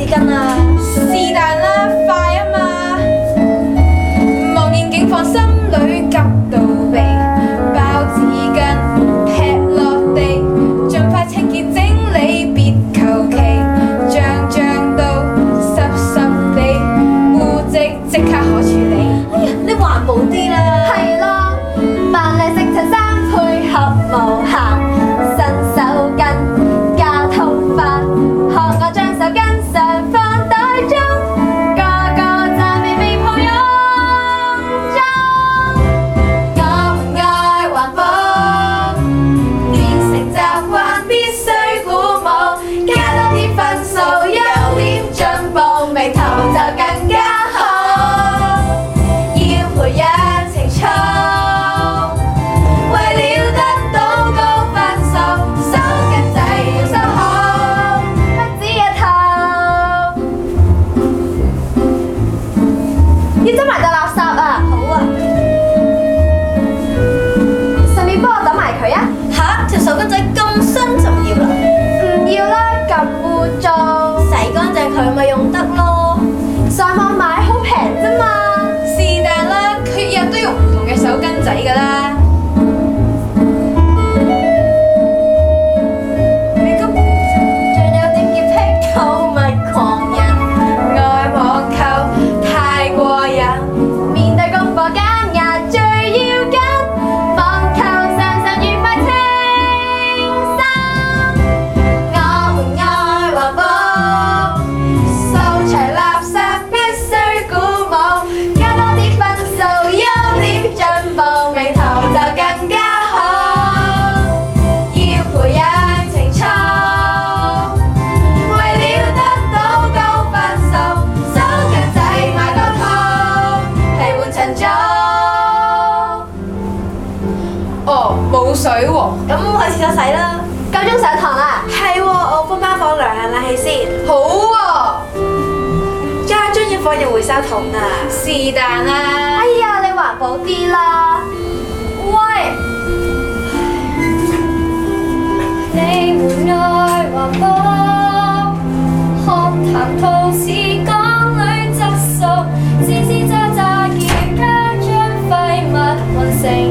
紙巾啊？ 是但啦，快啊嘛！望見警況，心裏急到痹，包紙巾劈落地，盡快清潔整理，別求其，脹到濕地，污跡即刻可處理。 哎呀，你環保啲啦。係咯，扮靚色襯衫配合無限，新手巾加通花，學我將手巾上放袋中，個個讚美被抱擁中。我們愛環保，變成習慣必須鼓舞，加多啲分數，優點進步，眉頭就更加好。要培養情操，為了得到高分數，手巾仔要收好，不止一套。要執埋袋垃圾啊！好啊，順便幫我抌埋佢啊！ 吓，條手巾仔咁新就唔要啦？ 唔要啦，咁污糟。 洗乾淨佢咪用得咯。 上網買好平啫嘛。 是但啦，佢日日都用唔同嘅手巾仔㗎啦。你咁仲有點潔癖購物狂人， 愛網購太過癮， 面對功課減壓最要緊，網購上上愉快稱心。我們愛環保，掃除垃圾必須鼓舞，加多啲分數，優點進步，眉頭就更加好。要培養情操，為了得到高分數，手巾仔買多套，替換塵早。 哦，冇水喎。 咁去廁所洗啦。 夠鐘上堂啦， 係喎，我搬班房涼下冷氣先。 好喎， 家將要放入回收桶啊。 是但啦哎。呀，你環保啲啦。喂，你們愛環保，學談吐是港女質素，吱吱喳喳叫家將廢物運成